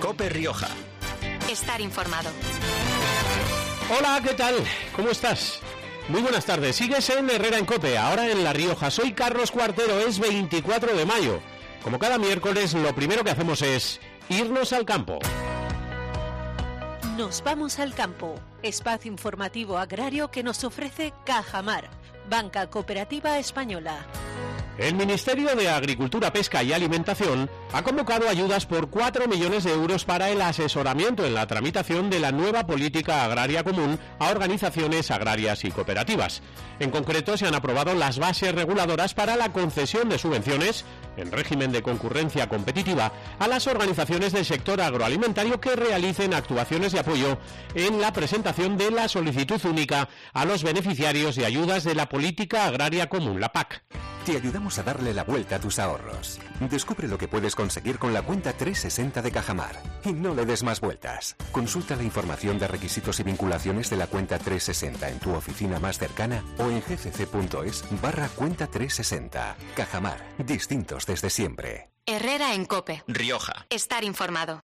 COPE Rioja. Estar informado. Hola, ¿qué tal? ¿Cómo estás? Muy buenas tardes. Sigues en Herrera en COPE, ahora en La Rioja. Soy Carlos Cuartero, es 24 de mayo. Como cada miércoles, lo primero que hacemos es irnos al campo. Nos vamos al campo, espacio informativo agrario que nos ofrece Cajamar, Banca Cooperativa Española. El Ministerio de Agricultura, Pesca y Alimentación ha convocado ayudas por 4 millones de euros para el asesoramiento en la tramitación de la nueva política agraria común a organizaciones agrarias y cooperativas. En concreto, se han aprobado las bases reguladoras para la concesión de subvenciones en régimen de concurrencia competitiva a las organizaciones del sector agroalimentario que realicen actuaciones de apoyo en la presentación de la solicitud única a los beneficiarios de ayudas de la política agraria común, la PAC. Te ayudamos a darle la vuelta a tus ahorros. Descubre lo que puedes conseguir con la cuenta 360 de Cajamar. Y no le des más vueltas. Consulta la información de requisitos y vinculaciones de la cuenta 360 en tu oficina más cercana o en gcc.es/cuenta 360. Cajamar, distintos desde siempre. Herrera en COPE. Rioja. Estar informado.